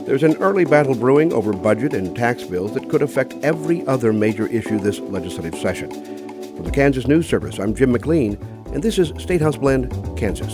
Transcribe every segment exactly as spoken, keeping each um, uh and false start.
There's an early battle brewing over budget and tax bills that could affect every other major issue this legislative session. From the Kansas News Service, I'm Jim McLean, and this is State House Blend, Kansas.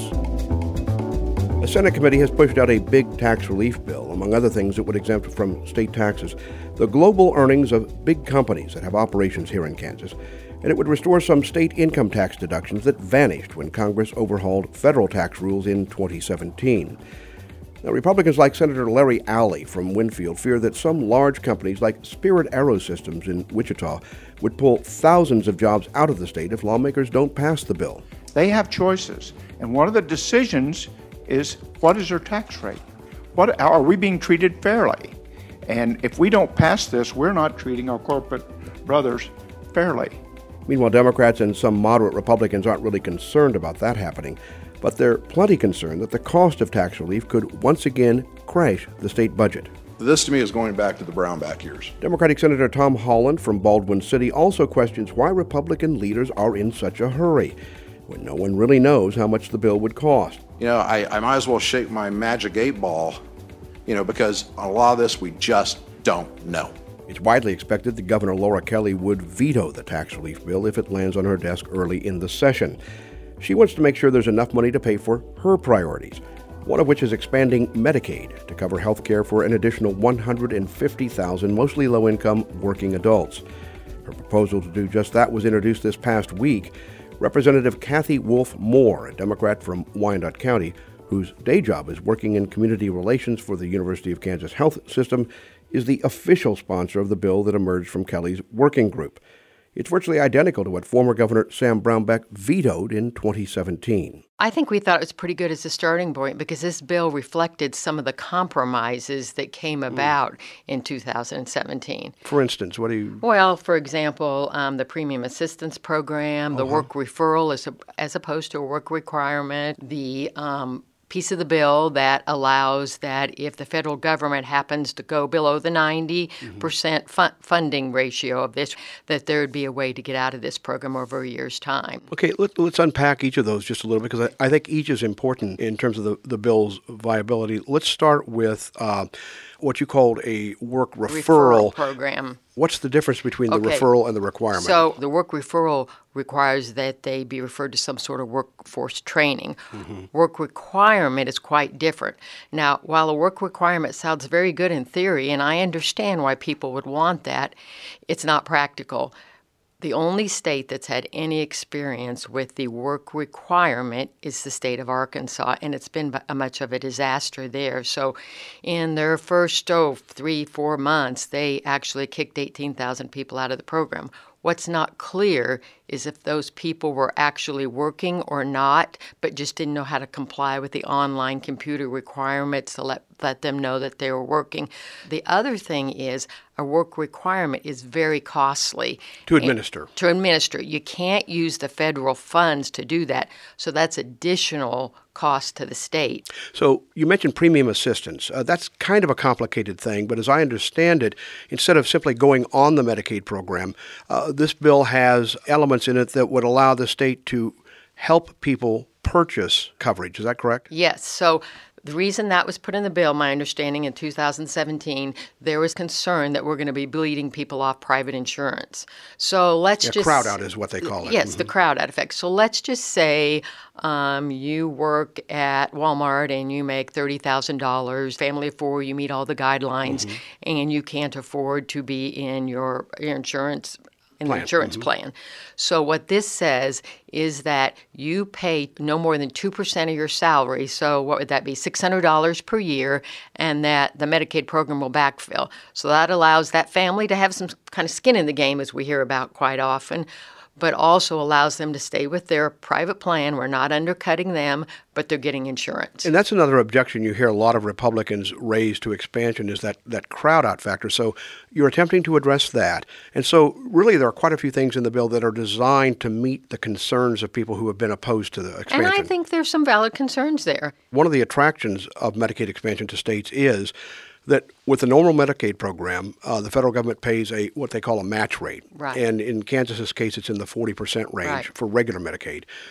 A Senate committee has pushed out a big tax relief bill, among other things that would exempt from state taxes the global earnings of big companies that have operations here in Kansas, and it would restore some state income tax deductions that vanished when Congress overhauled federal tax rules in twenty seventeen. Now, Republicans like Senator Larry Alley from Winfield fear that some large companies like Spirit Aerosystems in Wichita would pull thousands of jobs out of the state if lawmakers don't pass the bill. They have choices, and one of the decisions is, what is their tax rate? What are we being treated fairly? And if we don't pass this, we're not treating our corporate brothers fairly. Meanwhile, Democrats and some moderate Republicans aren't really concerned about that happening, but they're plenty concerned that the cost of tax relief could once again crash the state budget. This, to me, is going back to the Brownback years. Democratic Senator Tom Holland from Baldwin City also questions why Republican leaders are in such a hurry when no one really knows how much the bill would cost. You know, I, I might as well shake my magic eight ball, you know, because a lot of this we just don't know. It's widely expected that Governor Laura Kelly would veto the tax relief bill if it lands on her desk early in the session. She wants to make sure there's enough money to pay for her priorities, one of which is expanding Medicaid to cover health care for an additional one hundred fifty thousand mostly low-income working adults. Her proposal to do just that was introduced this past week. Representative Kathy Wolf Moore, a Democrat from Wyandotte County, whose day job is working in community relations for the University of Kansas Health System, is the official sponsor of the bill that emerged from Kelly's working group. It's virtually identical to what former Governor Sam Brownback vetoed in twenty seventeen. I think we thought it was pretty good as a starting point because this bill reflected some of the compromises that came about mm. in two thousand seventeen. For instance, what do you... Well, for example, um, the Premium Assistance Program, uh-huh. the work referral as, a, as opposed to a work requirement, the... Um, piece of the bill that allows that if the federal government happens to go below the ninety percent mm-hmm. fu- funding ratio of this, that there would be a way to get out of this program over a year's time. Okay, let, let's unpack each of those just a little bit because I, I think each is important in terms of the, the bill's viability. Let's start with uh, what you called a work referral, referral program. What's the difference between the okay. referral and the requirement? So the work referral requires that they be referred to some sort of workforce training. Mm-hmm. Work requirement is quite different. Now, while a work requirement sounds very good in theory, and I understand why people would want that, it's not practical. The only state that's had any experience with the work requirement is the state of Arkansas, and it's been much of a disaster there. So in their first oh, three, four months, they actually kicked eighteen thousand people out of the program. What's not clear is if those people were actually working or not, but just didn't know how to comply with the online computer requirements to let, let them know that they were working. The other thing is a work requirement is very costly. To administer. To administer. You can't use the federal funds to do that, so that's additional cost to the state. So you mentioned premium assistance. Uh, that's kind of a complicated thing, but as I understand it, instead of simply going on the Medicaid program, uh, this bill has elements in it that would allow the state to help people purchase coverage. Is that correct? Yes. So the reason that was put in the bill, my understanding in two thousand seventeen, there was concern that we're going to be bleeding people off private insurance. So let's yeah, just... crowd out is what they call it. Yes, mm-hmm. the crowd out effect. So let's just say um, you work at Walmart and you make thirty thousand dollars, family of four, you meet all the guidelines, mm-hmm. and you can't afford to be in your, your insurance in the insurance mm-hmm. plan. So what this says is that you pay no more than two percent of your salary, so what would that be, six hundred dollars per year, and that the Medicaid program will backfill. So that allows that family to have some kind of skin in the game, as we hear about quite often, but also allows them to stay with their private plan. We're not undercutting them, but they're getting insurance. And that's another objection you hear a lot of Republicans raise to expansion is that, that crowd-out factor. So you're attempting to address that. And so really there are quite a few things in the bill that are designed to meet the concerns of people who have been opposed to the expansion. And I think there's some valid concerns there. One of the attractions of Medicaid expansion to states is that with the normal Medicaid program, uh, the federal government pays a what they call a match rate. Right. And in Kansas's case, it's in the forty percent range right. for regular Medicaid.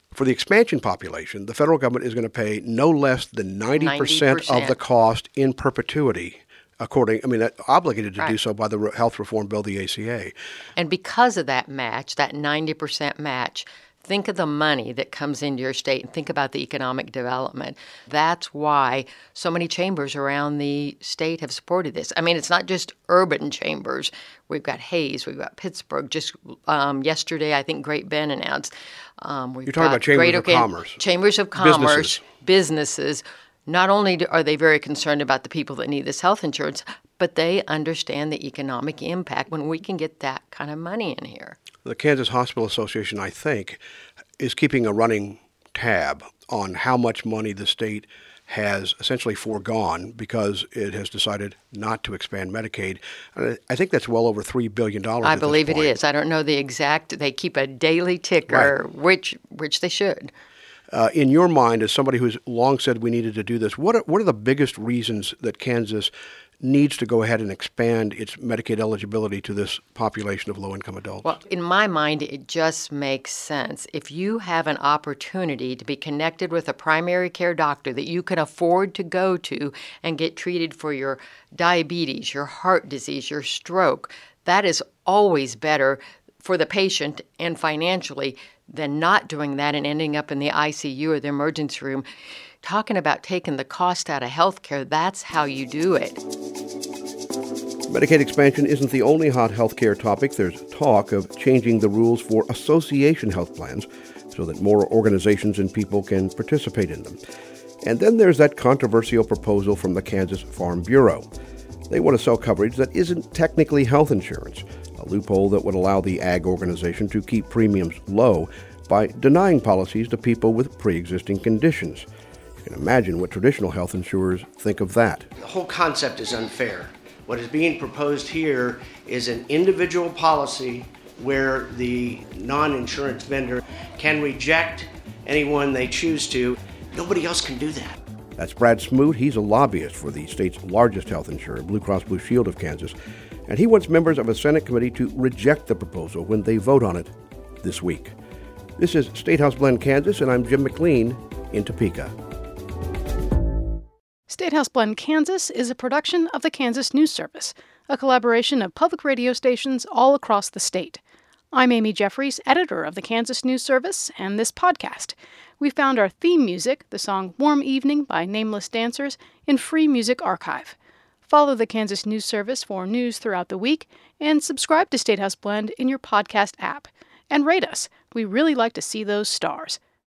For the expansion population, the federal government is going to pay no less than ninety percent, ninety percent of the cost in perpetuity, according, I mean, that- obligated to Right. do so by the Re- Health Reform Bill, the A C A. And because of that match, that ninety percent match, think of the money that comes into your state and think about the economic development. That's why so many chambers around the state have supported this. I mean, it's not just urban chambers. We've got Hayes, we've got Pittsburgh. Just um, yesterday, I think Great Bend announced. Um, we've You're talking got about chambers Greater of Can- commerce. Chambers of commerce, Businesses. businesses. Not only do- are they very concerned about the people that need this health insurance, but they understand the economic impact when we can get that kind of money in here. The Kansas Hospital Association, I think, is keeping a running tab on how much money the state has essentially foregone because it has decided not to expand Medicaid. And I think that's well over three billion dollars I at this believe it point. is. I don't know the exact. They keep a daily ticker, which which they should. Uh, in your mind, as somebody who's long said we needed to do this, what are, what are the biggest reasons that Kansas needs to go ahead and expand its Medicaid eligibility to this population of low-income adults? Well, in my mind, it just makes sense. If you have an opportunity to be connected with a primary care doctor that you can afford to go to and get treated for your diabetes, your heart disease, your stroke, that is always better for the patient and financially than not doing that and ending up in the I C U or the emergency room. Talking about taking the cost out of health care, that's how you do it. Medicaid expansion isn't the only hot healthcare topic. There's talk of changing the rules for association health plans so that more organizations and people can participate in them. And then there's that controversial proposal from the Kansas Farm Bureau. They want to sell coverage that isn't technically health insurance, a loophole that would allow the ag organization to keep premiums low by denying policies to people with pre-existing conditions. You can imagine what traditional health insurers think of that. The whole concept is unfair. What is being proposed here is an individual policy where the non-insurance vendor can reject anyone they choose to. Nobody else can do that. That's Brad Smoot. He's a lobbyist for the state's largest health insurer, Blue Cross Blue Shield of Kansas, and he wants members of a Senate committee to reject the proposal when they vote on it this week. This is State House Blend, Kansas, and I'm Jim McLean in Topeka. State House Blend, Kansas is a production of the Kansas News Service, a collaboration of public radio stations all across the state. I'm Amy Jeffries, editor of the Kansas News Service and this podcast. We found our theme music, the song Warm Evening by Nameless Dancers, in Free Music Archive. Follow the Kansas News Service for news throughout the week, and subscribe to State House Blend in your podcast app. And rate us. We really like to see those stars.